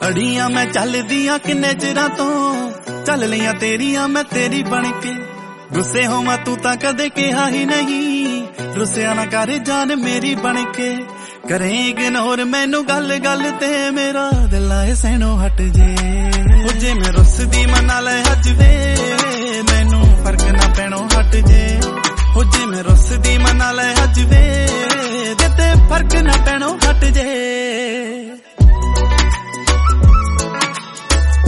ਅੜੀਆਂ ਮੈਂ ਚੱਲਦੀਆਂ ਕਿੰਨੇ ਚਿਰਾਂ ਤੋਂ, ਚੱਲ ਲਈਆਂ ਤੇਰੀਆਂ ਮੈਂ ਤੇਰੀ ਬਣ ਕੇ। ਗੁੱਸੇ ਹੋਵਾਂ ਤੂੰ ਤਾਂ ਕਦੇ ਕਿਹਾ ਹੀ ਨਹੀਂ, ਰੁੱਸਿਆ ਨਾ ਕਰ ਜਾਨ ਮੇਰੀ ਬਣ ਕੇ। ਕਰੇ ਇਗਨੋਰ ਮੈਨੂੰ ਗੱਲ ਗੱਲ ਤੇ, ਮੇਰਾ ਦਿਲ ਆਏ ਸਹਿਣੋਂ ਹਟ ਜੇ। ਹੋ ਜੇ ਮੈਂ ਰੁੱਸਦੀ ਮਨਾ ਲੈ ਅੱਜ ਵੇ, ਮੈਨੂੰ ਫਰਕ ਨਾ ਪੈਣੋਂ ਹਟ ਜੇ। ਹੋ ਜੇ ਮੈਂ ਰੁੱਸਦੀ ਮਨਾ ਲੈ ਅੱਜ ਵੇ, ਤੇ ਫਰਕ ਨਾ ਪੈਣੋਂ ਹਟ ਜੇ।